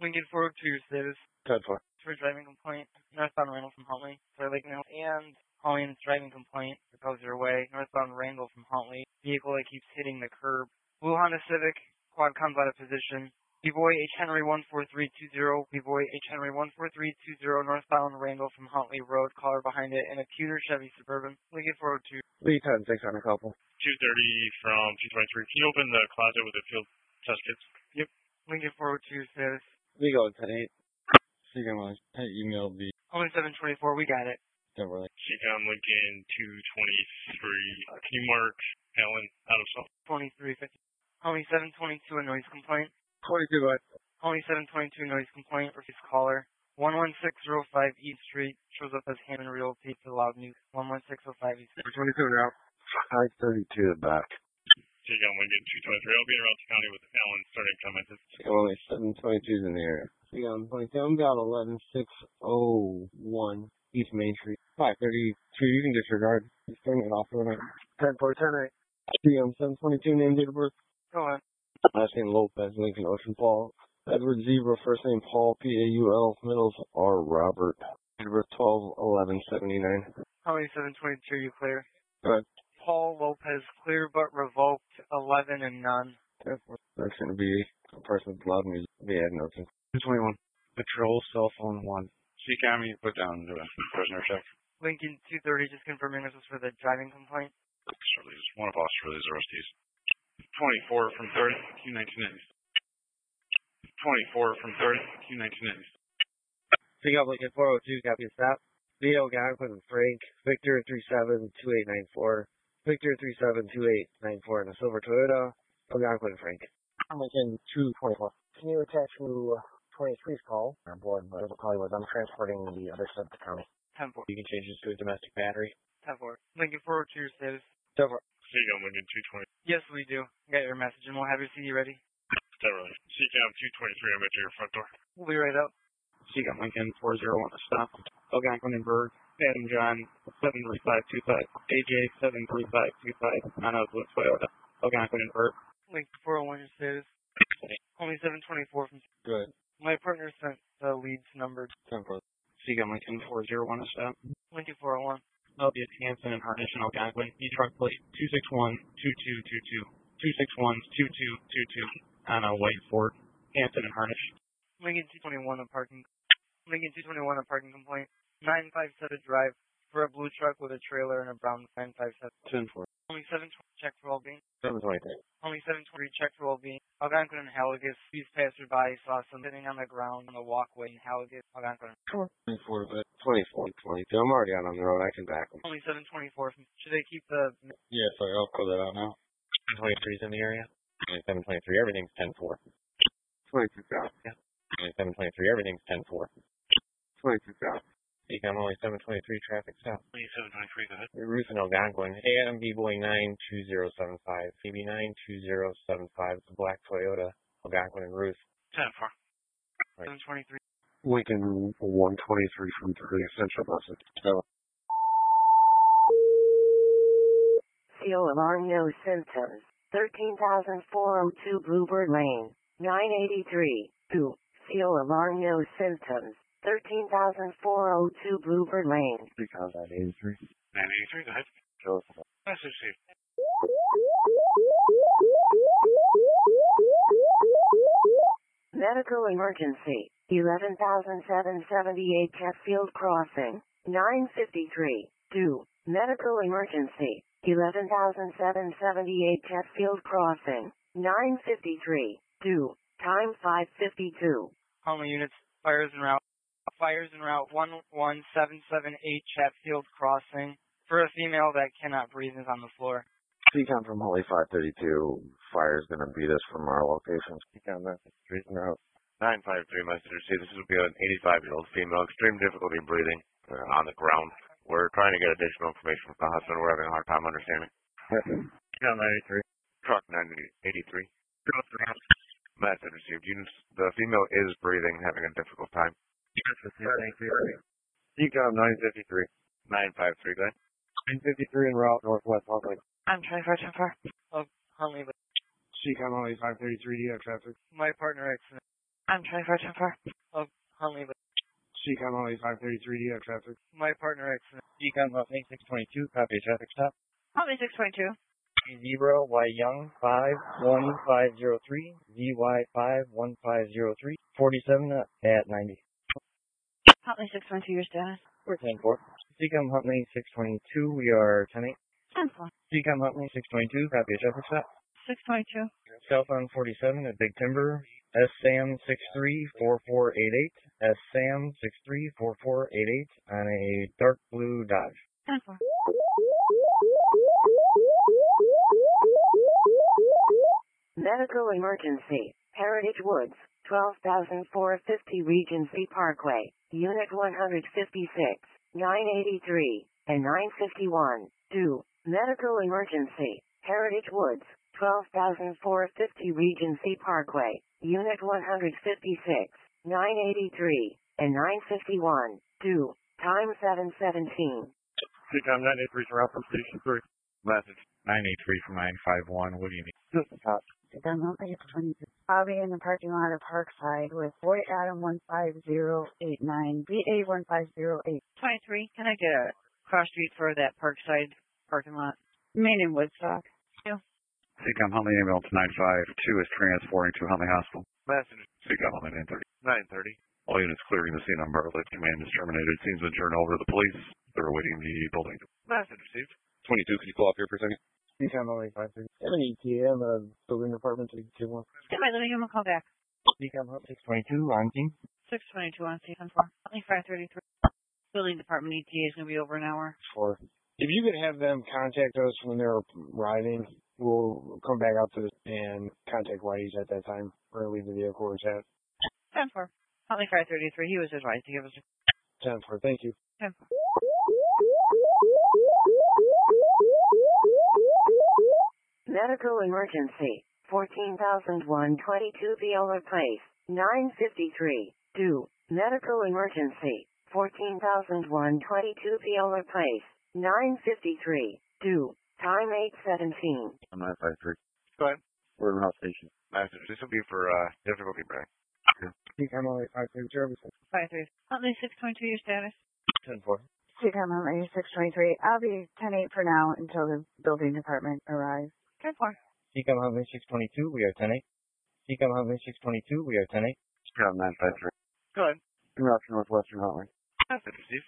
Lincoln 402 status. 10-4. For driving complaint, northbound Randall from Huntley, Clear Lake Mill, and Colleen's driving complaint that goes your way, northbound Randall from Huntley, vehicle that keeps hitting the curb. Blue Honda Civic, quad comes out of position. B-Boy H. Henry 14320, B-Boy H. Henry 14320, northbound Randall from Huntley Road, caller behind it, and a pewter Chevy Suburban. Lincoln 402. Lee 10-6 on a couple. 230 from 223. Can you open the closet with the field test kits? Yep. Lincoln 402 status. We go 10-8. CCOM emailed the... Only 724, we got it. Don't really. CCOM Lincoln 223. Can you mark Allen out of cell? 2350. Only 722, a noise complaint. 22, go ahead. Only 722, noise complaint, refuse caller. 11605 East Street, shows up as Hammond Realty to Loud News. 11605 East Street. 22 now. 532 back. CCOM Lincoln 223. I'll be around the county with Allen starting commented. Only 722's in the area. CCOM 27 got 11601 East Main Street. 532, you can disregard. Just turn it off for a minute. 10-4, 10-8. CCOM 722, name, date of birth. Go on. Last name Lopez, Lincoln Ocean Falls. Edward Zebra, first name Paul, P-A-U-L, middles R. Robert. Date of birth 12/11/79. Only 722, you clear. Go ahead. Paul Lopez, clear but revoked, 11 and none. That's going to be a person with loud music. Yeah, no. 221. Patrol cell phone 1. CCOM, you put down the prisoner check. Lincoln 230, just confirming this was for the driving complaint. Release. One of us release arrestees. 24 from 30, Q1990. 24 from 30, Q1990. CCOM Lincoln 402, copy of stop. Leo Algonquin Frank, Victor 372894. Victor 372894 in a silver Toyota. Algonquin Frank. Lincoln 224. Can you attach to 23's call? Our board, but it'll call you with I'm transporting the other side of the county. 10-4. You can change this to a domestic battery. 10-4. Lincoln 402, your status. 10-4. CCOM Lincoln 220. Yes, we do. Got your message, and we'll have your CD ready. Steadily. CCOM 223, I'm at your front door. We'll be right out. CCOM Lincoln 401 to stop. Algonquin and Berg. Adam John 73525. AJ 73525. On a blue Toyota. Algonquin and Berg. Lincoln 401, your status. Only 724 from... Good. My partner sent the leads number. 10-4. CCOM Lincoln 401 to stop. Lincoln 401. Elliot Hanson and Harnish and Algonquin. E-truck plate 261-2222. 261-2222. On a white Ford. Hanson and Harnish. Lincoln 221, a parking... Lincoln 221, a parking complaint. 957 drive for a blue truck with a trailer and a brown 957. 10-4. Only 720, check for well-being. 723. Only 720, check for well-being. Algonquin and Halligus, these passerby saw some sitting on the ground on the walkway in Halligus, Algonquin. 24, but 24, 22. I'm already out on the road. I can back them. Only 724. Should they keep the... Yeah, sorry. I'll call that out now. 23's in the area. 723, everything's 10-4. 22 down. Yeah. 723, everything's 10-4. 22 down. CCOM only 723, traffic stop. Only 723, go ahead. Ruth and Algonquin. AM B-Boy 92075. CB 92075. It's a black Toyota. Algonquin and Ruth. 10-4. Right. 723. Lincoln 123 from 30 Central Message. CO alarm, no symptoms. 13,402 Bluebird Lane. 983. 2. CO alarm, no symptoms. 13,402 Bluebird Lane. Because that 83. 983, go ahead. Show us. Message received. Medical emergency. 11,778 Chatfield Crossing. 953. 2. Medical emergency. 11,778 Chatfield Crossing. 953. 2. Time 5:52. Huntley units, fires en route. Fires en route 11778 Chatfield Crossing. For a female that cannot breathe is on the floor. CCOM from Holly 532. Fire's going to beat us from our location. CCOM message. Street and route. 953 message received. This will be an 85-year-old female. Extreme difficulty breathing on the ground. We're trying to get additional information from the husband. We're having a hard time understanding. CCOM 93. Truck 983. Message received. Units, the female is breathing, having a difficult time. CCOM 953. 953, go ahead. 953 en route northwest Huntley. I'm 24. Oh, Huntley. CCOM only 533. Do you have traffic? My partner accident. I'm 24. Oh, Huntley. CCOM Huntley 533, do you have traffic? My partner X. CCOM Huntley 622, copy traffic stop. Huntley 622. 0 Y Young 51503, ZY 51503, 47 at 90. Huntley 622, your status? We're 10-4. CCOM Huntley 622, we are 10-8. 10-4. CCOM Huntley 622, copy traffic stop. 622. Southbound 47 at Big Timber, SAM 634488, SAM 634488 on a dark blue Dodge. 10-4. Medical emergency. Heritage Woods, 12,450 Regency Parkway, Unit 156, 983, and 951. 2. Medical emergency. Heritage Woods, 12,450 Regency Parkway, Unit 156, 983, and 951. 2. Time 7:17. CCOM 983 from Alpha Station 3. Message 983 from 951. What do you need? Just a cop. I'm not ready for 22. I'll be in the parking lot of Parkside with Boy Adam 15089, BA 1508. 23. Can I get a cross street for that Parkside parking lot? Main in Woodstock. CCOM Huntley Ambulance 952 is transporting to Huntley Hospital. Message CCOM Huntley 930. 930. All units clearing the scene on Bartlett. Command is terminated. Scene's been turned over to the police. They're awaiting the building. Message received. 22, could you pull up here for a second? CCOM Huntley 533. I have an ETA on the building department to give one. Get my living room, I'll call back. CCOM Huntley 622 on team. 622 on season 4. Huntley 533. Building department ETA is going to be over an hour. 4. If you could have them contact us when they're arriving, we'll come back out to this and contact Whitey's at that time. We're going to leave the vehicle where it's at. 10-4. Huntley 533. He was advised to give us a 10-4. Thank you. 10-4. Medical emergency. 14,122 Viola Place, 953. 2. Medical emergency. 14,122 Viola Place, 953. 2. Time 8:17. I'm 953. Go ahead. We're in house station. Message. This will be for difficulty break. CCOM Huntley 533. 5-3. Huntley 622, your status? 10-4. CCOM Huntley 623. I'll be 10-8 for now until the building department arrives. 10-4. CCOM Huntley 622, we are 10-8. CCOM Huntley 622, we are 10-8. CCOM 953. Go ahead. Route to Northwestern Huntley. Message received.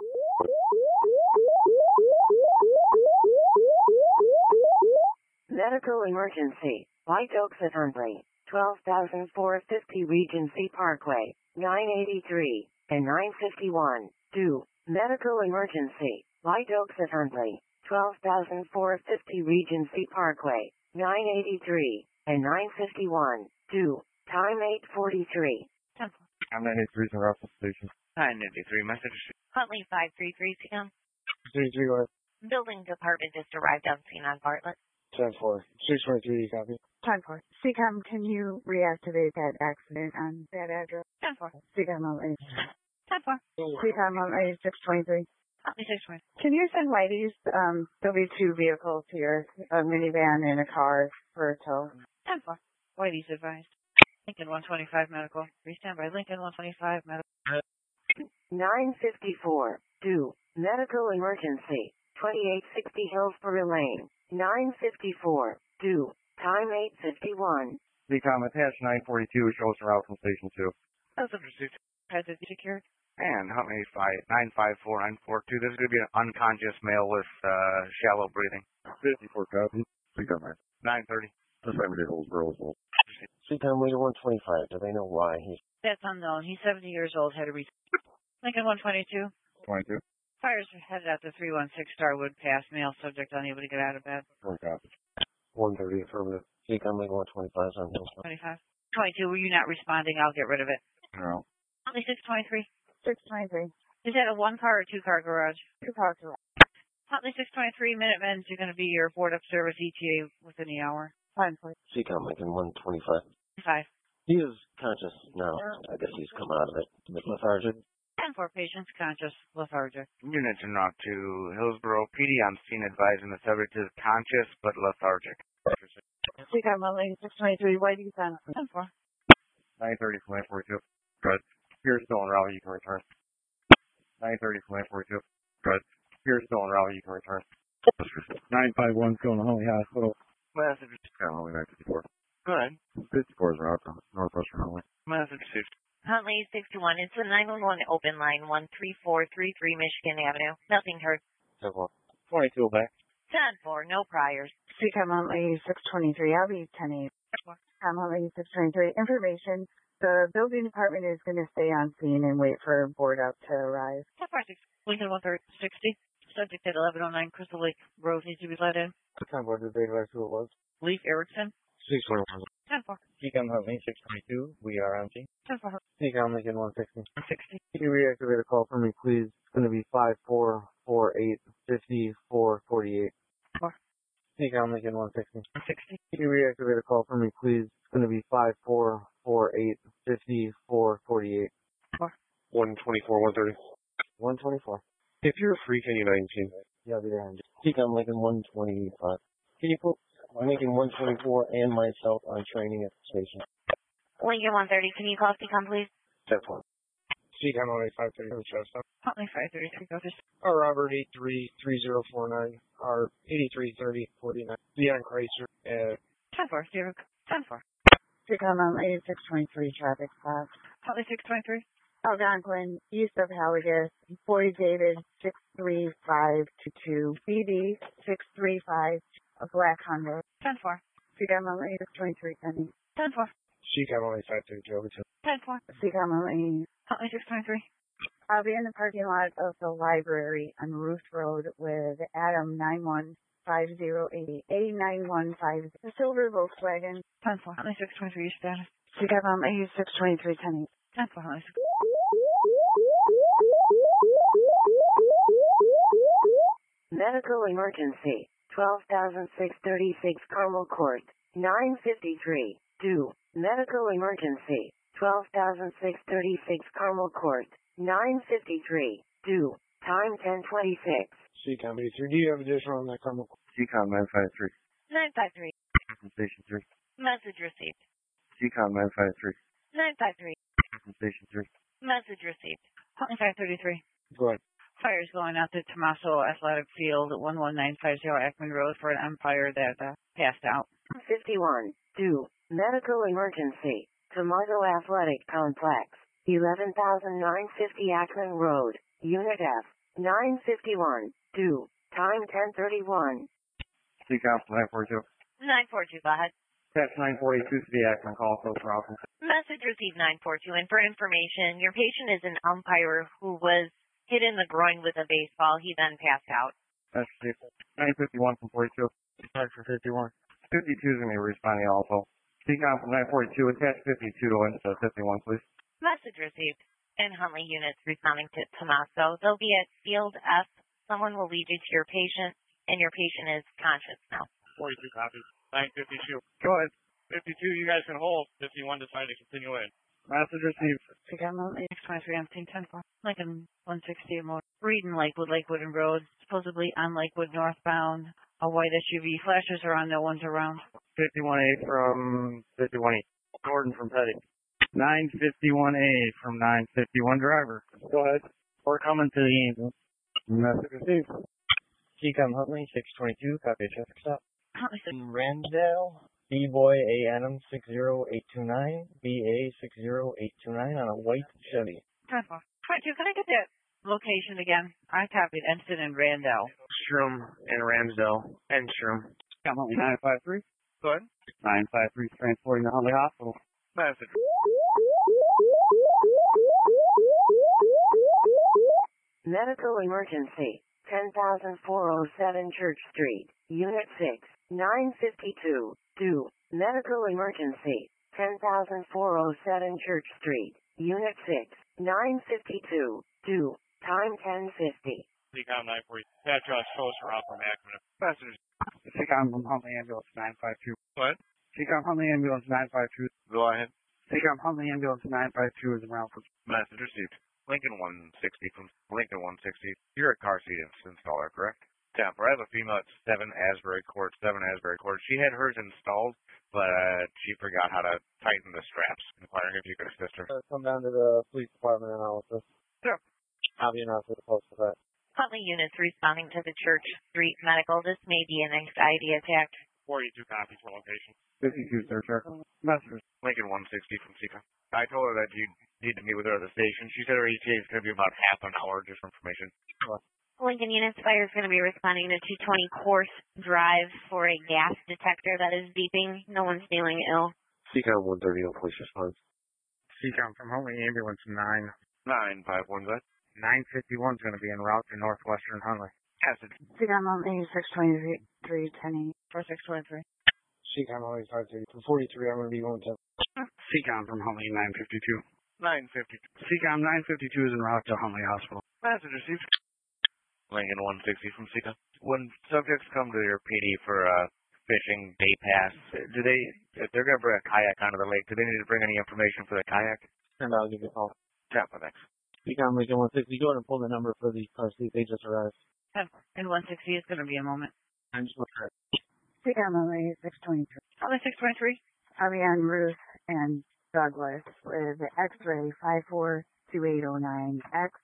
Medical emergency. White Oaks at Huntley, 12,450 Regency Parkway, 983, and 951. 2. Medical emergency. White Oaks at Huntley, 12,450 Regency Parkway, 983, and 951. 2. Time 8:43. 10-4. I'm 983 from Russell Station. 983. Message received. Huntley 533 PM. 33 West. Building department just arrived on scene on Bartlett. 10-4. 623, copy. 10-4. CCOM, can you reactivate that accident on that address? 10-4. CCOM Huntley. 10-4. CCOM Huntley 623. Huntley 623. Can you send Whitey's? There'll be 2 vehicles here, a minivan and a car for a tow. 10-4. Whitey's advised. Lincoln 125 medical. Restand by Lincoln 125 medical. 954. 2. Medical emergency. 2860 Hillsborough Lane, 954. 2. Time 8:51. CCOM attached 942 shows a route from Station 2. Message received. Has it secured? And Huntley 954942. This is going to be an unconscious male with shallow breathing. 54 copy. CCOM 930. This time it holds Roseville. CCOM leader 125. Do they know why he's... That's unknown. He's 70 years old. Had a reason. Lincoln 122. 22. Fires are headed out to 316 Starwood Pass. Male subject unable to get out of bed. 1 copy. 130 affirmative. CCOM leader 125 is on Hillsborough. 25. 22. Were you not responding? I'll get rid of it. No. Huntley 623. 623. Is that a 1-car or 2-car garage? 2-car garage. Huntley 623. Minutemen's are going to be your board up service ETA within the hour. 10-4. CCOM Lincoln 125. 5. He is conscious now. I guess he's come out of it. Lethargic. 10-4 patients conscious, lethargic. Unit to knock to Hillsborough PD on scene advising the subject is conscious but lethargic. CCOM Huntley 623. Whitey's on 10-4. 930 from 942. Good. Here's still en route, you can return. 930 from 942. Good. Here's still en route, you can return. 951 going to Huntley Hospital. Message. Huntley 954. Go ahead. 54 is route to Northwestern Huntley. Message received. Huntley 61. It's the 911 open line 13433 Michigan Avenue. Nothing heard. 22 back. 10-4. No priors. CCOM Huntley 623. I'll be 10-8. Huntley 623. Information. The building department is going to stay on scene and wait for board up to arrive. 10-4. Lincoln 160. Subject at 1109 Crystal Lake Road needs to be let in. What time was the date who it was? Leaf Erickson. 621. 10-4. CCOM Huntley 622. We are on scene. 10-4. CCOM Lincoln 160. 160. Can you reactivate a call for me, please? It's going to be 5448 5448. 4. CCOM Lincoln 160. 160. Can you reactivate a call for me, please? It's going to be 5448 5448. 4. 124, 130. 124. If you're free, can you 19? Yeah, I'll be there. CCOM Lincoln 125. Can you put Lincoln 124 and myself on training at the station? Lincoln 130. Can you call CCOM, please? 10-4. CCOM only 530. Huntley 533. Go just. Our Robert 833049. Our 833049. Leon Chrysler. 10-4. 10-4. CCOM Huntley 623. Traffic stop. Huntley 623. Algonquin, east of Halligus, Boy David 63522, BD 635, Black Honda. 10-4. CCOM Huntley 623. 10-4. CCOM only 532 over 2. 10-4. CCOM Huntley. Huntley 623. I'll be in the parking lot of the library on Ruth Road with Adam 915080, A9150, the silver Volkswagen. 10-4. Huntley 623. Status. CCOM Huntley 623. 10-4. Huntley 623. Medical emergency. 12,636 Carmel Court. 953. Do. Medical emergency. 12,636 Carmel Court. 953. Do. Time 10:26. CCOM 83. Do you have additional on that Carmel? CCOM 953. 953. Station 3. Message received. CCOM 953. 953. Station 3. Message received. Huntley 533. Go ahead. Fires going out to Tomaso Athletic Field at 11950 Ackman Road for an umpire that passed out. 51. Do. Medical emergency. Tomato Athletic Complex. 11,950 Ackman Road. Unit F. 951. Do. Time 10:31. CCOM 942. 942. Go ahead. That's 942 to the Akron call for problem. Message received 942. And for information, your patient is an umpire who was hit in the groin with a baseball. He then passed out. That's 951 from 42. Sorry for 51. 52 is going to be responding also. CCOM from 942. Attach 52 to instead of 51, please. Message received. And Huntley units responding to Tomaso. They'll be at Field F. Someone will lead you to your patient, and your patient is conscious now. 42 copies. 952. Go ahead. 52, you guys can hold. 51, decide to continue in. Message received. CCOM Huntley 623. I'm seeing 10-4. Lincoln 160 more. Reed and Lakewood and Road. Supposedly on Lakewood northbound. A white SUV. Flashers are on. No one's around. 51A from 51E. Gordon from Petty. 951A from 951 driver. Go ahead. We're coming to the ambulance. Message received. CCOM Huntley 622. Copy a traffic stop. Huntley Ramsdale. B-Boy A. Adam 60829. BA 60829 on a white Chevy. 10-4. 22. Can I get that location again? I copied Ensign and Randall. Shroom and Ramsdale. And Shroom. CCOM Huntley 953. Go ahead. 953 transporting to Huntley Hospital. Message. Medical emergency. 10,407 Church Street. Unit 6. 952. Do. Medical emergency. 10,407 Church Street. Unit 6. 952. Do. Time 10:50. CCOM 940. That draws closer off from Akron. Message. CCOM from Huntley Ambulance 952. What? CCOM Huntley Ambulance 952. Go ahead. CCOM Huntley Ambulance 952 is around for Message received. Lincoln 160 from Lincoln 160. You're a car seat installer, correct? Yeah, I have a female at 7 Asbury Court. She had hers installed, but she forgot how to tighten the straps. Inquiring if you could assist her. Come down to the police department analysis. Sure. I'll be announced as opposed to that. Huntley units responding to the Church Street Medical. This may be an anxiety attack. 42 copies for location. 52, sir, sir. Messengers. Lincoln 160 from Seacom. I told her that you need to meet with her at the station. She said her ETA is going to be about half an hour, just for information. Lincoln units, fire is going to be responding to 220 Course Drive for a gas detector that is beeping. No one's feeling ill. Seacom 130, no police response. Seacom from Huntley, ambulance 951, Z. 951 is going to be en route to northwestern Huntley. Acid. Seacom Huntley 623, 10 4623. Seacom Huntley 530. From 43, I'm going to be going to... Seacom from Huntley 952. 952. Seacom 952 is en route to Huntley Hospital. Message received. Lincoln 160 from Seacom. When subjects come to your PD for fishing day pass, if they're going to bring a kayak onto the lake, do they need to bring any information for the kayak? And I'll give you a call. Tap with X. Seacom Lincoln 160, go ahead and pull the number for the car seat. They just arrived. And 160 is going to be a moment. I'm just looking at it. Seacom Huntley 623. Huntley 623. I'll be on Ruth and Douglas with X-ray 542809,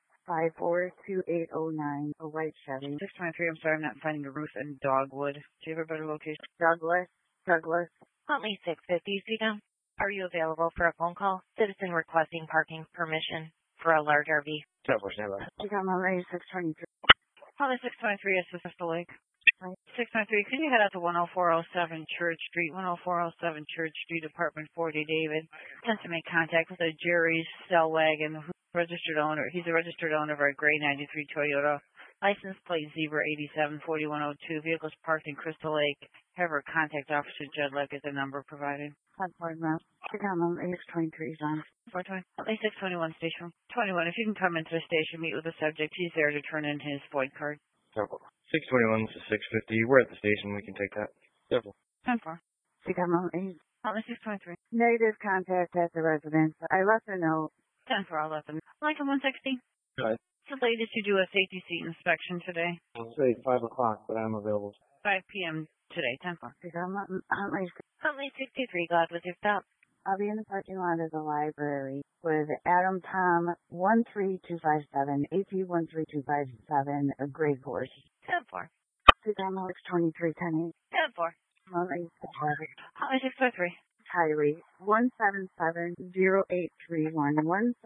X542809, a white Chevy. 623, I'm sorry, I'm not finding the Ruth and Dogwood. Do you have a better location? Douglas. Huntley 650, Seacom. Are you available for a phone call? Citizen requesting parking permission for a large RV. Standby. Seacom Huntley 623. Huntley 623 is Crystal Lake. 693, can you head out to 10407 Church Street, 10407 Church Street, Apartment 40, David. Attempts to make contact with a Jerry's Cellwagon, registered owner. He's a registered owner of our gray 93 Toyota. License plate Zebra 874102. Vehicles parked in Crystal Lake. However, contact Officer Judd Leck at the number provided. Concord Route. Seacom Huntley 623 John. 420. Huntley 621 Station 21. If you can come into the station, meet with the subject. He's there to turn in his void card. 621 to 650. We're at the station. We can take that. 10-4. Seacom Huntley. Huntley 623. Negative contact at the residence. I left a note. 10-4, I'll let them. Lincoln 160. Go ahead. It's the latest you do a safety seat inspection today. I'll say 5 o'clock, but I'm available. 5 p.m. today, 10-4. Seacom Huntley. Huntley 63, glad with your stop. I'll be in the parking lot of the library with Adam Tom 13257, AP 13257, a gray Porsche. 10-4. Seacom 623 10-4. Huntley Huntley 623. Kyrie 1770831,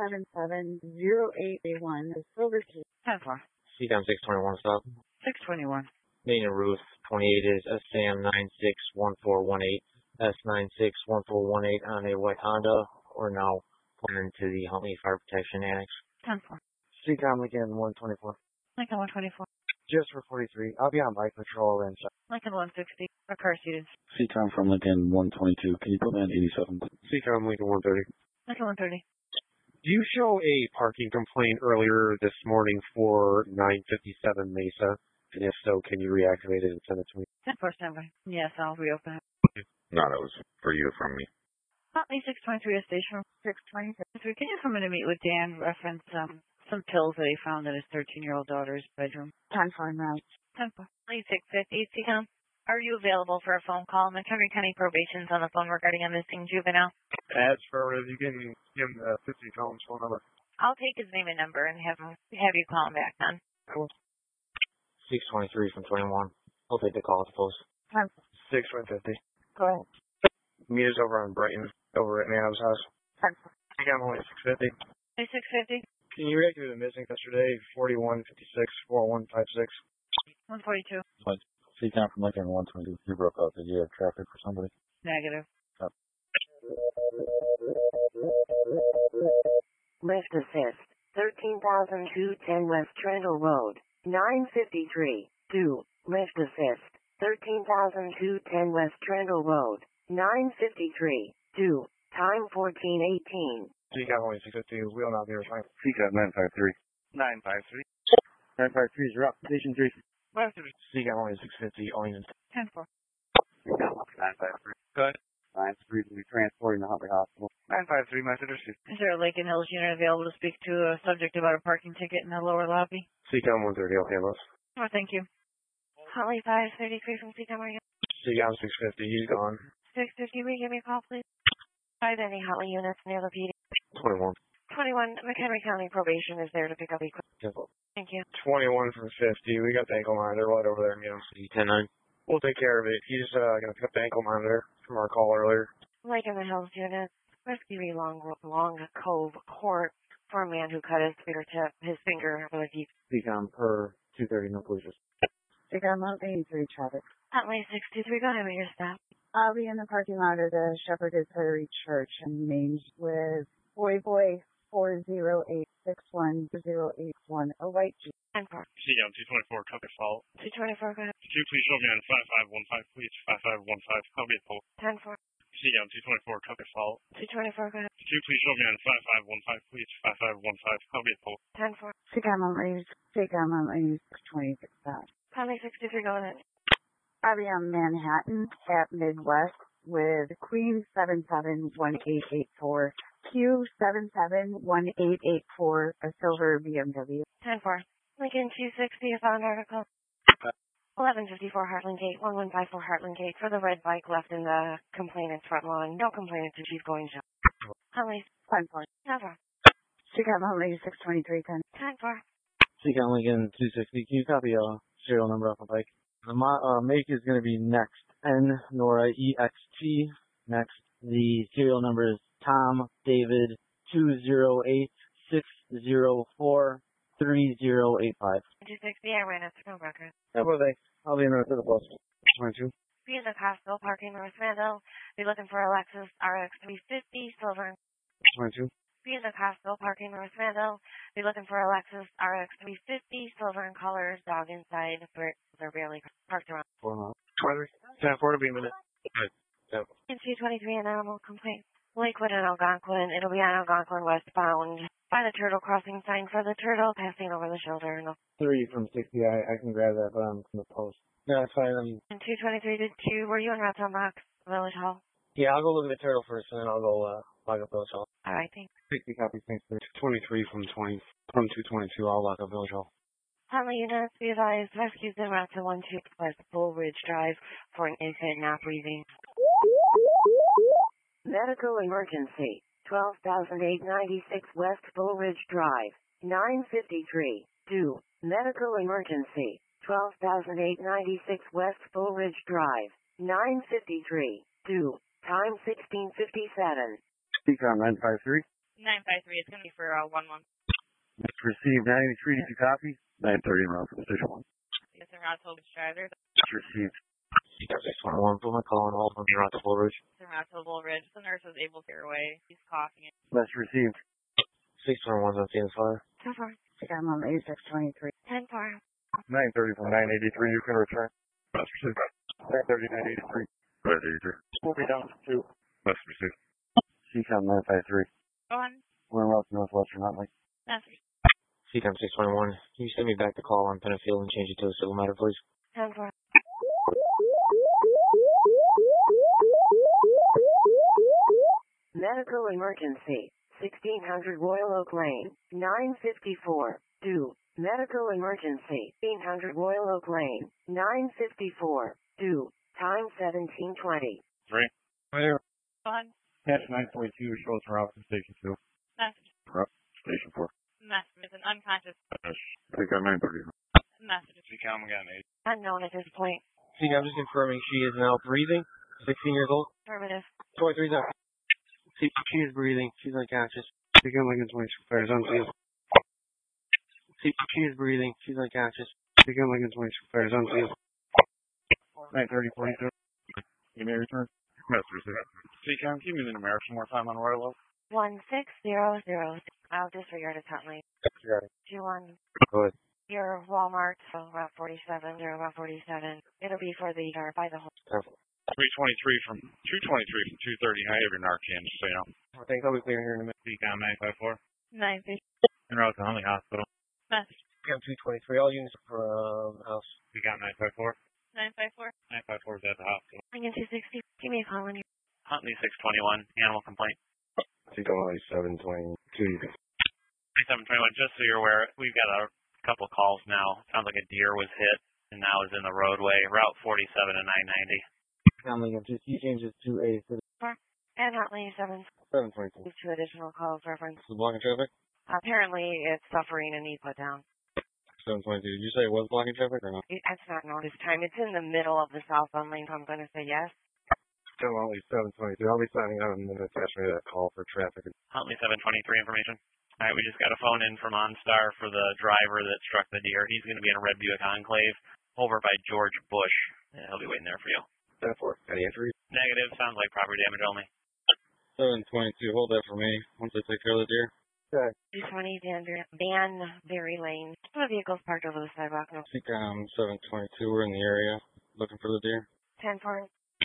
1770831, the Silver Key. 10-4. Seacom 621 stop. 621. Main and Ruth 28 is SAM 961418. S961418 on a white Honda, or now pulling into the Huntley Fire Protection Annex. 10-4. Seacom Lincoln 124. Lincoln 124. Just for 43. I'll be on bike patrol and Lincoln 160. A car seated. Seacom from Lincoln 122. Can you put me on 87? Seacom Lincoln 130. Lincoln 130. Do you show a parking complaint earlier this morning for 957 Mesa? And if so, can you reactivate it and send it to me? 10-4 standby. Yes, I'll reopen it. No, that was for you from me. Huntley 623 is station 623. Can you come in to meet with Dan? Reference some pills that he found in his 13-year-old daughter's bedroom. 10-4 route. 10-4. Huntley 650, Seacom. Are you available for a phone call? Montgomery County Probation's on the phone regarding a missing juvenile. As far as you can give him the 50 Collins phone number. I'll take his name and number and have you call him back, then. Cool. 623 from 21. I'll take the call, I suppose. 6150. Go ahead. Meet us over on Brighton, over at Man's house. 10-4. Seacom only 650. Hey, 650. Can you reactivate the missing yesterday? 4156 4156. 142. Seacom from Lincoln 122. You broke up. Did you have traffic for somebody? Negative. Lift assist. 13,210 West Trendle Road. 953. 2. Lift assist. 13,210 West Trendle Road. 953. 2. Time 14:18. Seacom only 650. We'll not be responding. Seacom 953. 953. 953 is route. Station 3. Message. Seacom only 650. Only 10-4. 953. Good. 953 will be transporting to Huntley Hospital. 953, message received. Is there a Lake and Hills unit available to speak to a subject about a parking ticket in the lower lobby? Seacom 130. Okay, boss. Oh, thank you. Huntley 533 from Seacom, are you? Seacom 650, he's gone. 650, will you give me a call, please? Are there any Huntley units near the PD? 21. 21, McHenry County Probation is there to pick up equipment. Thank you. 21 from 50. We got the ankle monitor right over there, you know. 10-9. We'll take care of it. He's going to pick up the ankle monitor from our call earlier. Lake in the Hills unit, Rescue Long Cove Court for a man who cut his fingertip, his finger with a deep. Seacom per 230, no police. Seacom 83 traffic. Huntley 623, go ahead with your stop. I'll be in the parking lot of the Shepherdess Prairie Church and named with Boy 408618081, a white Jeep. 10-4. Seacom 224, copy fault. 224, go ahead. Could you please show me on 5515, please? 5515, copy fault. 10-4. Seacom 224, copy fault. 224, go ahead. Could you please show me on 5515, please? 5515, copy fault. 10-4. Seacom 626 stop. Huntley 63, go ahead. I'll be on Manhattan at Midwest with Queen 771884, Q771884, a silver BMW. 10-4. Lincoln 260, a found article. 1154 Heartland Gate, 1154 Heartland Gate for the red bike left in the complainant's front lawn. No complainant to she's going to. Huntley. 10-4. 10-4. Seacom Huntley 62310. 10-4. Seacom Lincoln 260, can you copy serial number off the bike? The make is going to be Next, N Nora EXT. Next, the serial number is Tom David 208-604-3085. 260, I ran a snow record. How about they? I'll be in the rest of the bus. 22. Be in the Costco parking North Randall. Be looking for a Lexus RX 350 silver. 22. Be in the Costco parking North Randall. Be looking for a Lexus RX 350 silver in colors. Dog inside. They're barely parked around. 4 miles. 10-4 to be a minute. In 223, an animal complaint. Lakewood and Algonquin. It'll be on Algonquin westbound. By the turtle crossing sign for the turtle passing over the shoulder. No. 3 from 60. I can grab that, but I'm from the post. No, it's fine. In 223 to 2, were you in Raton Box, Village Hall? Yeah, I'll go look at the turtle first, and then I'll go log up Village Hall. All right, thanks. 60 copies, thanks, sir. 23 from 222, I'll log up Village Hall. Huntley units, be advised, rescues en route to 12 West Bull Ridge Drive for an infant not breathing. Medical emergency. 12,896 West Bull Ridge Drive. 953. 2. Medical emergency. 12,896 West Bull Ridge Drive. 953. 2. Time 1657. Seacom 953. 953, it's going to be for 1-1. Next received 93, did you copy? 930 en route for the station 1. It's en route to Bull Ridge Drive. Next received. Seacom 621, put my call on hold from the route to Bull Ridge. It's en route to Bull Ridge. The nurse was able to get her away. He's coughing. Next received. 621's on scene fire. 10-4. Seacom Huntley 623. 10-4. 930 from 983, you can return. Next received. 930, 983. 583. We'll be down to 2. Next received. Seacom 953. Go on. We're in route to Northwestern Huntley. That's Seacom 621, can you send me back the call on Penfield and change it to a civil matter, please? 10-4. Medical emergency. 1600 Royal Oak Lane. 954. 2. Medical emergency. 1600 Royal Oak Lane. 954. 2. Time 1720. 3. Right here. Go on. Catch 942, shows en route to Station 2. Message. Station 4. Message. It's an unconscious Seacom 930. message. Seacom, we got an 8. Unknown at this point. Seacom, just confirming she is now breathing. 16 years old. Affirmative. 23 now. She is breathing. She's unconscious. Seacom Lincoln 22 fires on scene. She is breathing. She's unconscious. Seacom Lincoln 22 fires on scene. 930, 42. You may return. Next received. Seacom, give me the numeric one more time on Royal Oak. 1600. I'll disregard it, Huntley. Got it. 21. Go ahead. Your Walmart, so Route 47, Route 47. It'll be for the, by the home. 323 from 230. I have your Narcan, just so you know. I think I'll be clear here in a minute. Seacom 954. 950. En route to Huntley Hospital. Message. Seacom 223, all units from house. Seacom 954. 954. 954 is at the hospital. Lincoln 260. Give me a call when you're. Huntley 621, animal complaint. Seacom Huntley 722. 721, just so you're aware, we've got a couple calls now. Sounds like a deer was hit in information now is in the roadway, Route 47 and 990. I'm Lincoln 2C changes to a And Huntley 722. 2 additional calls reference. Is it blocking traffic? Apparently it's suffering a need put down. 722. Did you say it was blocking traffic or not? It's not notice time. It's in the middle of the southbound lane, so I'm going to say yes. Huntley 722. I'll be signing out in a minute to ask me that call for traffic. Huntley 723 information. All right, we just got a phone in from OnStar for the driver that struck the deer. He's going to be in a red Buick Enclave over by George Bush. Yeah, he'll be waiting there for you. 10-4. Any injuries? Negative. Sounds like property damage only. 722. Hold that for me once I take care of the deer. Okay. 220 Danbury Lane. The vehicle's parked over the sidewalk. No. CCOM 722. We're in the area looking for the deer. 10-4.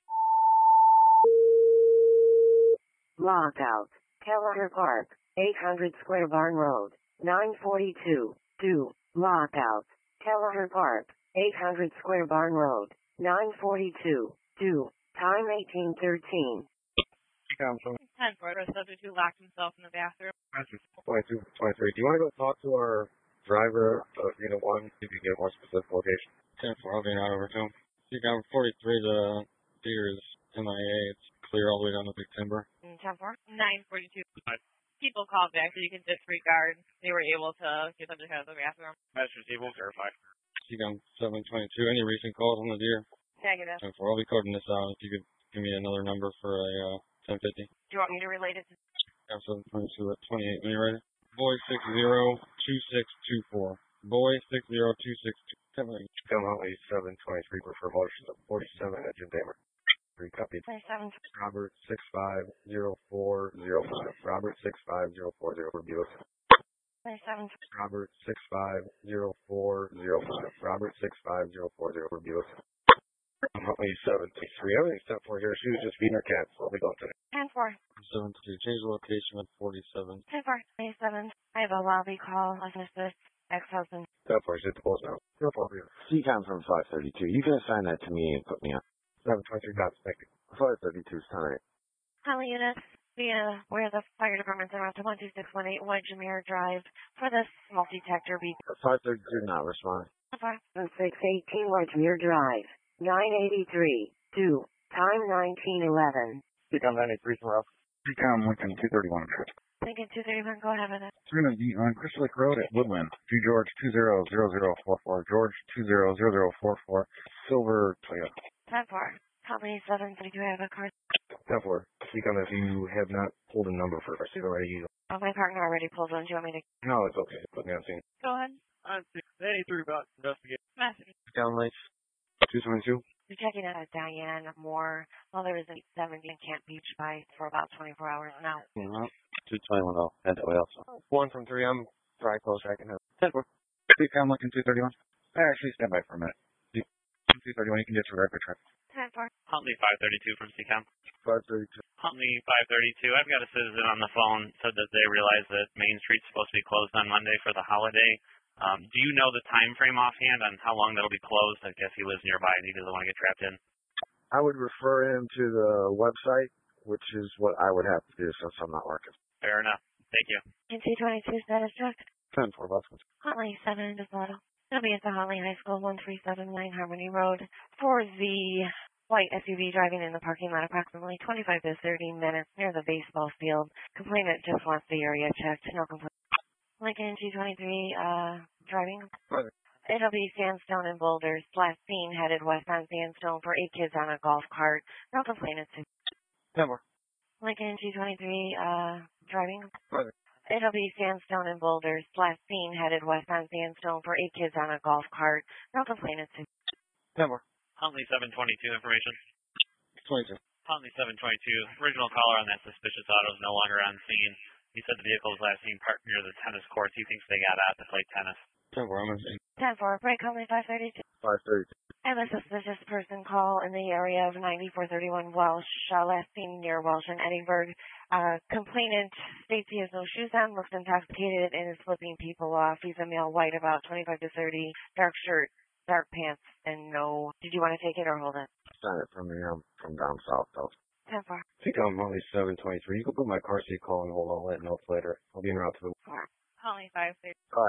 Lockout. Kelleher Park, 800 Square Barn Road, 942. 2. Lockout. Kelleher Park, 800 Square Barn Road, 942. 2. Time 1813. 10-4. Subject to locked himself in the bathroom. 22, 23. Do you want to go talk to our driver of Unit 1, see if you can get a more specific location? 10-4. I'll be out over to him. CCOM 43. The deer is MIA. It's clear all the way down to Big Timber. 10-4. 942. People called back so you can disregard. They were able to get them to out of the bathroom. That's receivable. Verify. CCOM 722. Any recent calls on the deer? Negative. 10-4. I'll be coding this out. If you could give me another number for a 1050. Do you want me to relate it to? CCOM 722 at 28. When you're ready. Boy 602624. Boy 60262. Come Huntley 723. Prefer motion of 47 at Jim Damer. Copied. 27. Robert 650405. Robert 65040 for Buick. 27. Robert 65040. Robert 65040 for Buick. Huntley 723. Everything's set for here. She was just feeding her cats. I'll be going today. 10-4. 722. Change the location at 47. 10-4. 27. I have a lobby call. Assist ex-husband. 10-4. Hit the post now. 10-4. CCOM from 532. You can assign that to me and put me on. 723. Got it. Thank you. 532 is time. Holly units. Where the fire department's around to 12618 Wedgemere Drive for this smoke detector beep. 532 not responding. 618 Wedgemere Drive, 983. 2. Time 1911. CCOM 93 from Ralph. CCOM Lincoln 231. Lincoln 231, go ahead with it. It's going to be on Crystal Lake Road at Woodland. G George 200044. George 200044. Silver Toyota. 10-4. Holly 732, I have a car. 10-4. CCOM, if you have not pulled a number for us, you already use it. Oh, my partner already pulled one. Do you want me to? No, it's okay. Put me on scene. Go ahead. On 683 about investigate. Message. CCOM Lake 222. You're checking out Diane Moore. Well, there is a 70 in Camp Beach by for about 24 hours now. 221. I'll head that way also. 1 from 3. I'm dry close. I can have 10-4. CCOM Lincoln 231. Actually, stand by for a minute. 231, you can get to rapid traffic. 10-4. Huntley 532 from CCOM. 532. Huntley 532. I've got a citizen on the phone said that they realized that Main Street's supposed to be closed on Monday for the holiday. Do you know the time frame offhand on how long that'll be closed? I guess he lives nearby and he doesn't want to get trapped in. I would refer him to the website, which is what I would have to do since I'm not working. Fair enough. Thank you. NC22 status check. 10-4. Boston. Huntley 7 is Lotto. It'll be at the Huntley High School 1379 Harmony Road for the white SUV driving in the parking lot approximately 25 to 30 minutes near the baseball field. Complainant just wants the area checked. No complaint. Lincoln G23 driving. Right. It'll be Sandstone and Boulders. Last seen headed west on Sandstone for 8 kids on a golf cart. No complainants. 10-4. Lincoln G23 driving. Right. It'll be Sandstone and Boulders. Last seen headed west on Sandstone for 8 kids on a golf cart. No complainants. 10-4. Huntley 722 information. 22. Huntley 722. Original caller on that suspicious auto is no longer on scene. He said the vehicle was last seen parked near the tennis courts. He thinks they got out to play tennis. 10-4. I'm on scene. 10-4. Break Huntley 532. 532. I have a suspicious person call in the area of 9431 Welsh, last seen near Welsh and Edinburgh. Complainant states he has no shoes on, looks intoxicated, and is flipping people off. He's a male, white, about 25 to 30, dark shirt, dark pants, and no. Did you want to take it or hold it? Sign it from me. I'm from down south, though. 10-4. I think I'm only 723. You can put my car seat call and hold on. I'll let know later. I'll be en route to the... Huntley 532. All right.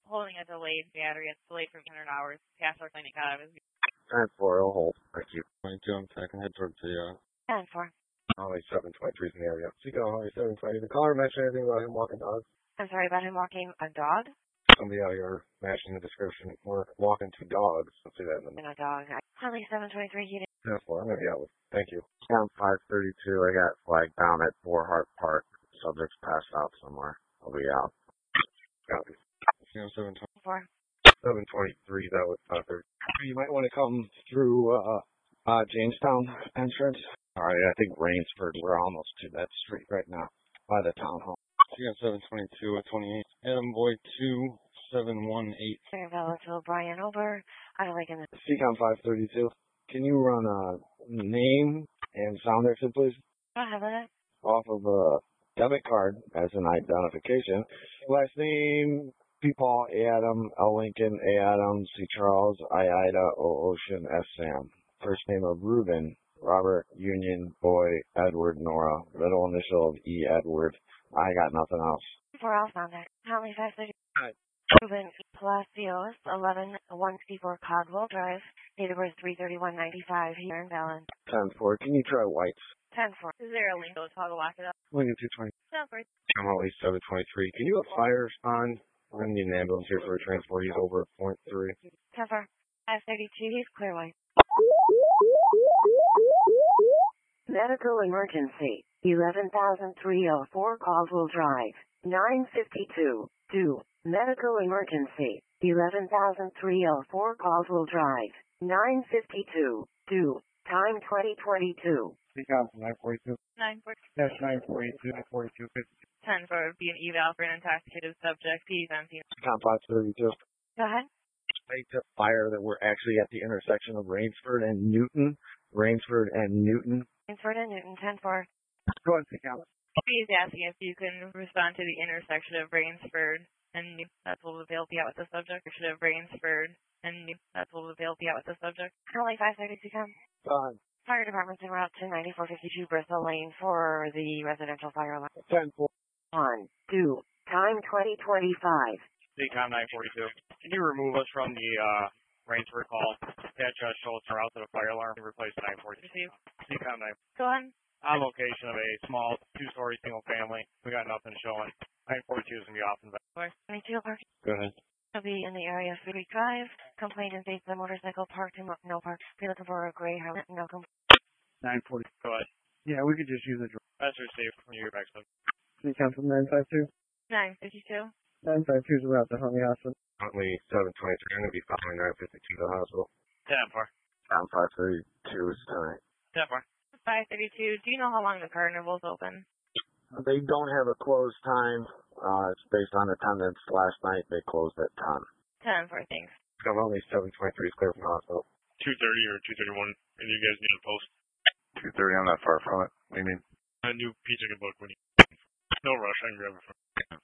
holding a delayed battery. It's delayed for 100 hours. Past our clinic out of his. 10-4, I'll hold. Thank you. 22, I'm checking. Head towards the, 10-4. Holly 723 is in the area. Seacom Holly 720. The caller mention anything about him walking dogs? I'm sorry, about him walking a dog? Somebody out here matching the description. We're walking two dogs. I'll see that in a minute. And a dog. Holly 723, you did. 10-4, I'm going to be out with. Thank you. Down 532, I got flagged down at Borhart Park. Subject's passed out somewhere. I'll be out. Copy. Seacom 4. 723, that was 530. You might want to come through, Jamestown entrance. Alright, I think Rainsford, we're almost to that street right now, by the town hall. Seacom 722 at 28. Adam Boy 2718. Bella to O'Brien over. I don't like in the Seacom 532. Can you run a name and sound exit, please? I have it. Off of a debit card as an identification. Last name, P. Paul, A. Adam, L. Lincoln, A. Adam, C. Charles, I. Ida, O. Ocean, S. Sam. First name of Ruben, Robert, Union, Boy, Edward, Nora. Middle initial of E. Edward. I got nothing else. 4 else on there. Holly 530. Hi. Ruben Palacios, 11164 Codwell Drive. Date of birth 3/31/95 here in Bellin. 10-4. Can you try whites? 10-4. Is there a link to how to lock it up? Lincoln 220. 10-4. I'm at least 723. Can you have fire respond? We're going to need an ambulance here for a transport. He's over at point 3. 10-4. 532, he's clear white. Medical emergency. 11,304 Caldwell Drive. 952. 2. Medical emergency. 11,304 Caldwell Drive. 952. 2. Time 2022. Seacom 942. 9-4. Dash 942. 942. 10 for would be an eval for an intoxicated subject. He's empty. Seacom 532. Go ahead. To fire that we're actually at the intersection of Rainsford and Newton. Rainsford and Newton. Rainsford and Newton, 10-4. Go ahead, Seacom. He's asking if you can respond to the intersection of Rainsford and Newton. That's what will be out with the subject. Intersection of Rainsford and Newton. That's what will be out with the subject. Holly 532, come. Go ahead. Fire department's en route to 9452 Bristol Lane for the residential fire alarm. 10-4. 1. 2. Time 2025. Seacom 942. Can you remove us from the Rainsford call? Catch us, Schultz, or out to the fire alarm and replace 942. Receive. Seacom 9. Go on. On location of a small 2-story single family. We got nothing showing. 942 is going to be off in the back. 22 park. Go ahead. Will be in the area of Freeway Drive. Complainant states the motorcycle parked in no park. Be looking for a gray Harley. No complaint. 940. Go ahead. Yeah, we could just use a drone. That's received from your back sub. Seacom from 952. 952. 952 is around the Huntley Hospital. Huntley 723. I'm going to be following 952 to the hospital. 10-4. Down 532 is tonight. 10-4. 532. Do you know how long the carnival's open? They don't have a close time. It's based on attendance. Last night they closed at 10. 10-4. Thanks. I'm only 723 is clear from the hospital. 230 or 231, and you guys need a post. 230, I'm not far from it. What do you mean? A new pizza can book when you. No rush, I can grab it from.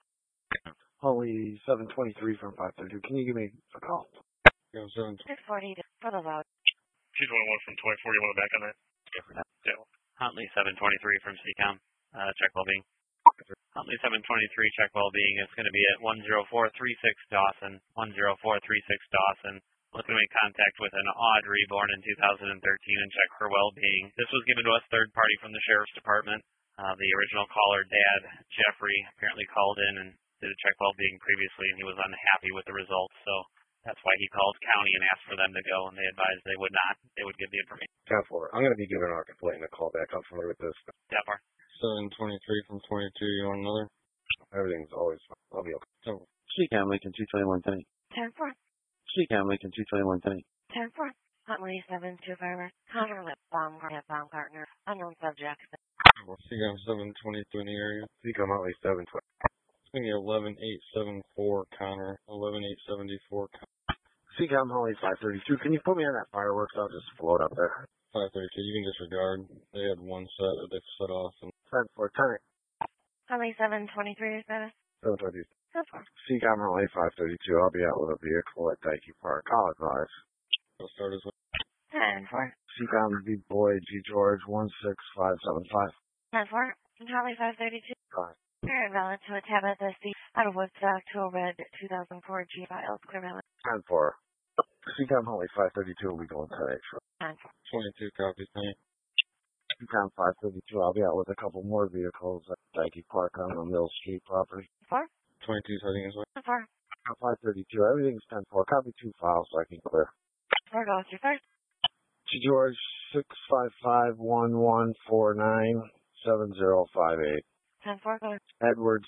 Holy 723 from 532. Can you give me a call? 640 for the loud. She's 101 from 24. You want to back on that? Yeah. Huntley 723 from CCOM. Check well-being. Huntley 723, check well-being. It's going to be at 10436 Dawson. 10436 Dawson. Looking to make contact with an Audrey born in 2013 and check for well-being. This was given to us third party from the Sheriff's Department. The original caller, Dad Jeffrey, apparently called in and did a check well-being previously, and he was unhappy with the results. So that's why he called county and asked for them to go, and they advised they would not. They would give the information. 10-4. I'm going to be giving our complaint a call back. I'm familiar with this. 10-4. 723 from 22. You want another? Everything's always fine. I'll be okay. So, Seacom Lincoln 221 10. 10-4. Seacom Lincoln 221 10. 10-4. Huntley 725. Connor Lip Baumgartner. Unknown subject. Seacom 722 in the area. Seacom Huntley 720. It's going to be 11874 Connor. 11874 Connor. Seacom Huntley 532. Can you put me on that fireworks? I'll just float up there. 532. You can disregard. They had one set that they set off. And 10-4. Turn it. Huntley 723 is better. 722. Seacom Huntley 532. I'll be out with a vehicle at Dikey Park. I'll advise. I'll start as well. 10-4. Seacom V Boy G George 16575. 10-4. Huntley 532. Bye. Clear and valid to a tab at the C. Out of Woodstock to a red 2004 G files. Clear valid. 10-4. CCOM Huntley 532 will be going today. 10-4. 22 copies, tonight. CCOM 532, I'll be out with a couple more vehicles at Dyke Park on the Mill Street property. 4. 22 heading as well. 4. 532, everything's 10-4. Copy 2 files so I can clear. 4 goes through first. To George 655-1149-7058. 10-4 goes. Edwards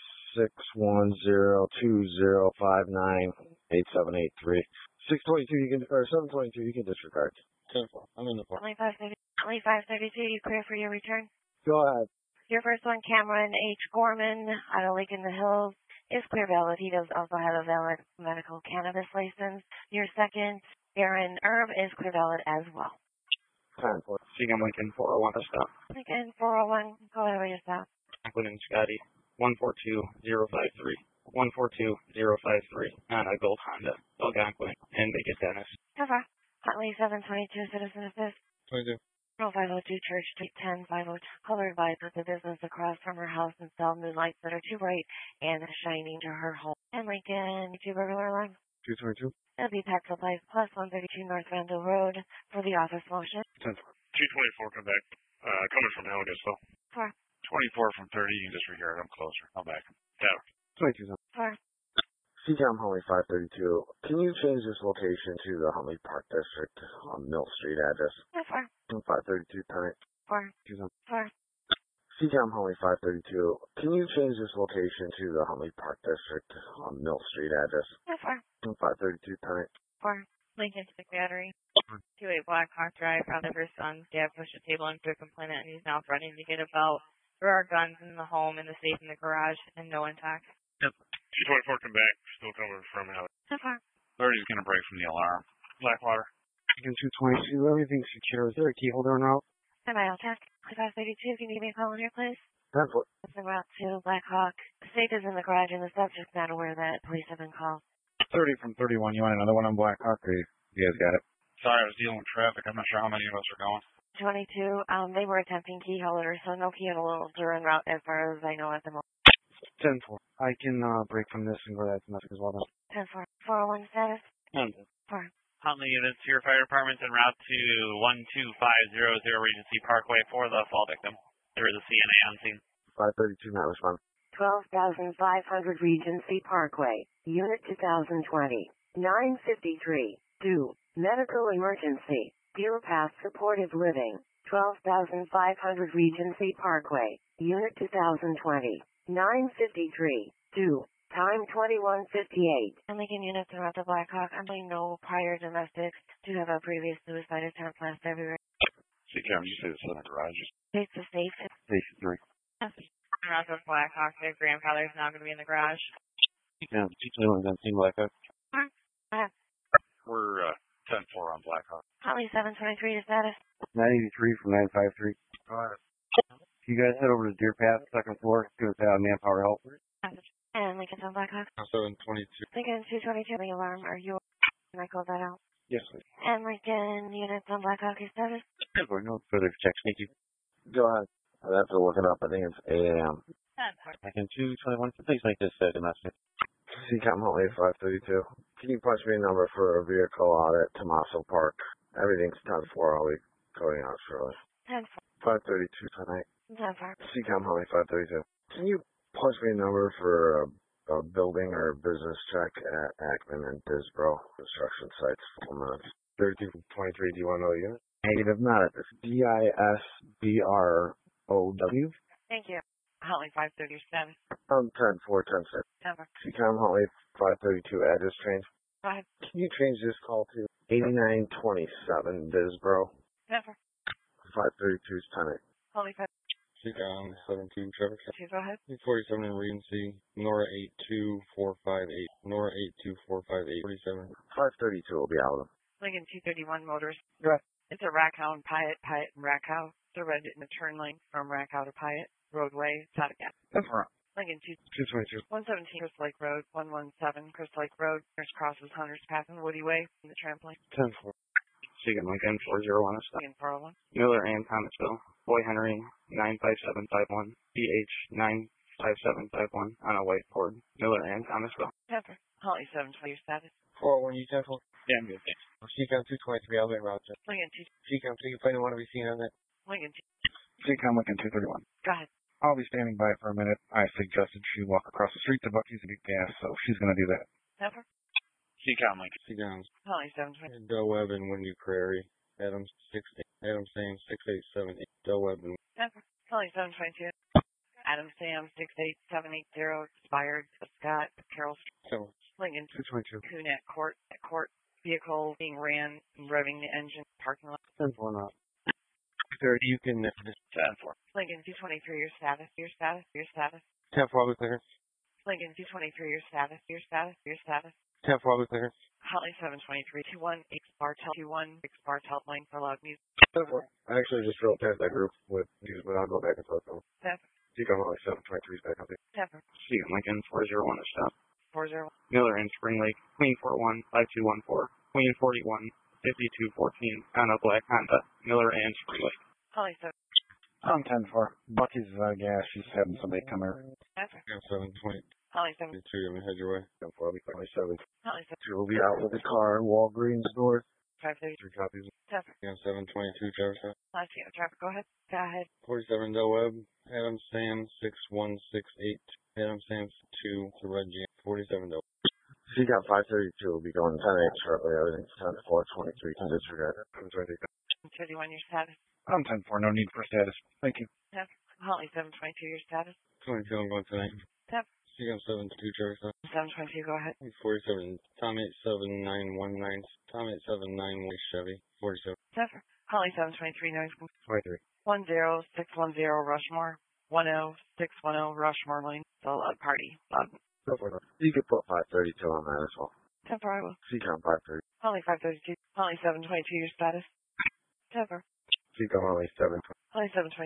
610-2059-8783. 622 you can, or 722 you can disregard. 10-4. I'm in the park. Only 532, you clear for your return? Go ahead. Your first one, Cameron H. Gorman, out of Lake in the Hills, is clear valid. He does also have a valid medical cannabis license. Your second, Aaron Erb, is clear valid as well. 10-4. CCOM Lincoln 401 to stop. Lincoln 401, go ahead with your stop. Franklin and Scotty 142053. 142053 on a gold Honda, Algonquin, and Vegas Dennis. Cover. Huntley 722, Citizen Assist. 22. 0502 Church Street 10502. Caller advised that the business across from her house installed new lights that are too bright and shining to her home. And Lincoln, 2 burglar alarm. 222. It'll be Pack Supplies Plus 132 North Randall Road for the office motion. 10-4. 224 come back. Coming from Helgasville. 4. 24 from 30, you can disregard. I'm closer. I'm back. Tower. 22. 4. CCOM Huntley 532. Can you change this location to the Huntley Park District on Mill Street address? 4. 532 tonight. 4. 4. CCOM Huntley 532. Can you change this location to the Huntley Park District on Mill Street address? 4. 532 tonight. 4. Lincoln Civic Battery. 28 Black Hawk Drive. Father of her son. Dad pushed a table into a complainant and he's now threatening to get a belt. There are guns in the home, in the safe, in the garage, and no intact. Yep. 224 come back. Still coming from Helgasville. 30's going to break from the alarm. Blackwater. Lincoln 222, everything's secure. Is there a key holder en route? And I'll check. 532, can you give me a call in here, please? 10-4. It's en route to Black Hawk. The safe is in the garage and the subject's not aware that police have been called. 30 from 31. You want another one on Black Hawk? Or you guys got it? Sorry, I was dealing with traffic. I'm not sure how many of us are going. 22, they were attempting key holders, so no key holders are en route as far as I know at the moment. 10-4. I can break from this and go that domestic as well then. 10-4. 401 status? 10-4. 4. Huntley units to your fire departments en route to 12500 Regency Parkway for the fall victim. There is a CNA on scene. 532 not responding. 12,500 Regency Parkway, Unit 2020, 953, 2, Medical Emergency, Deer Path Supportive Living, 12,500 Regency Parkway, Unit 2020, 953, 2, time 21:58. And Lincoln units en route to Black Hawk. I'm doing no prior domestics. Do have a previous suicide attempt last February. CCOM, you say it's in the garage. It's a safe. Station 3. En route to Black Hawk. Their grandfather is now going to be in the garage. Yeah, CCOM on Team Black Hawk. We're 10-4 on Blackhawk. Huntley 723 to status. 983 from 953. Go ahead. You guys head over to Deer Path, second floor. Give us manpower help. And Lincoln's on Black Hawk. 722. Lincoln 222, the alarm. Are you? Can I call that out? Yes, please. And Lincoln units on Black Hawk is status. No further checks. Thank you. Go ahead. I'd have to look it up. I think it's 8 a.m. Lincoln 221. Please make this domestic. CCOM Huntley 532. Can you punch me a number for a vehicle out at Tomaso Park? Everything's 10-4. I'll be going out shortly. 10-4. 532 tonight. 10-4. CCOM Huntley 532. Can you punch me a number for a building or business check at Ackman and Disbro construction sites? 4 minutes. 32 from 23. Do you want to know the unit? Negative, not at this. DISBROW. Thank you. Huntley 537. 10-4, 10-6. 10-4. CCOM Huntley 532 address change. Go ahead. Can you change this call to 8927 Disbro? 10-4. 532's tenant. Huntley 5. CCOM 72 Trevor. Go ahead. 47 in Regency. Nora 82458. Nora 82458. 47. 532 will be out of them. Lincoln 231 Motors. Go ahead. It's a Rackhow and Pyatt, Pyatt and Rackhow. It's a red in the turn lane from Rackhow to Pyatt. Roadway, South Gap. That's right. Lincoln 222. 117 Crystal Lake Road, 117 Crystal Lake Road. There's crosses Hunter's Path and Woody Way from the trampoline. 10-4. CCOM Lincoln 401 to stop. Lincoln 401. Miller and Thomasville. Boy Henry 95751. BH 5751 on a white Ford, Miller and Thomasville. Temper. Holly 720, your status. 401, you 10-4. Yeah, I'm good, thanks. CCOM 223, I'll be route check. Lincoln 2. CCOM 2, you planning want to be seen on that? Lincoln 2. CCOM Lincoln 231. Go ahead. I'll be standing by for a minute. I suggested she walk across the street to Bucky's to get gas, so she's going to do that. Temper. CCOM Lincoln. CCOM. Holly 720. Del Webb and Windy Prairie. Adams 68. Adam Sam 6878. Del Webb and Temper. Holly 722. Adam Sam 68780 expired. Scott Carroll Street. Lincoln 222. Coon at court. Vehicle being ran and revving the engine. Parking lot. 10-4 not. 30, you can 10-4. Lincoln 223, your status. 10-4, I'll be clear. Lincoln 223, your status. 10-4, I'll be clear. Holly 723, 21 Bartel 21 Bartel lane for loud music. 10-4. I actually just drove past that group with music, but I'll go back and forth. Temper. CCOM Holly 723 is back up there. Temper. CCOM Lincoln 401 is stop. 40. Miller and Spring Lake, Queen 41 5214, Queen 41 5214 on a black Honda, Miller and Spring Lake. Holly 7. I'm 10-4. Bucky's is out of gas. She's having somebody come here. Temper. 720. Holly 7. 2, I'm going to head your way. 10-4, I'll be Holly 7. Holly 7. We'll be out with the car, Walgreens north. 530. 3 copies. Temper. 722, Jefferson. Last year, traffic. Go ahead. 47 Del Webb. Adam Sam 6168. Adam Sam 2 to Red Jam. 47 Del Webb. CCOM 532 will be going 10-8 shortly. Everything's 10-4, 23 disregard. 31, your status. I'm 10-4. No need for status. Thank you. Temper. Holly 722, your status. 22, I'm going tonight. Temper. CCOM 72, Jefferson. 722, go ahead. 47 Tom 87919. Tom 879 Chevy. 47. Temper. Holly 723, noise. 23. 10610 Rushmore. 10610 Rushmore Lane. The loud party. Loud. You could put 532 on that as well. Temper, I will. CCOM 530. Holly 532. Holly 722, your status. Temper. CCOM Holly 720. Holly 722.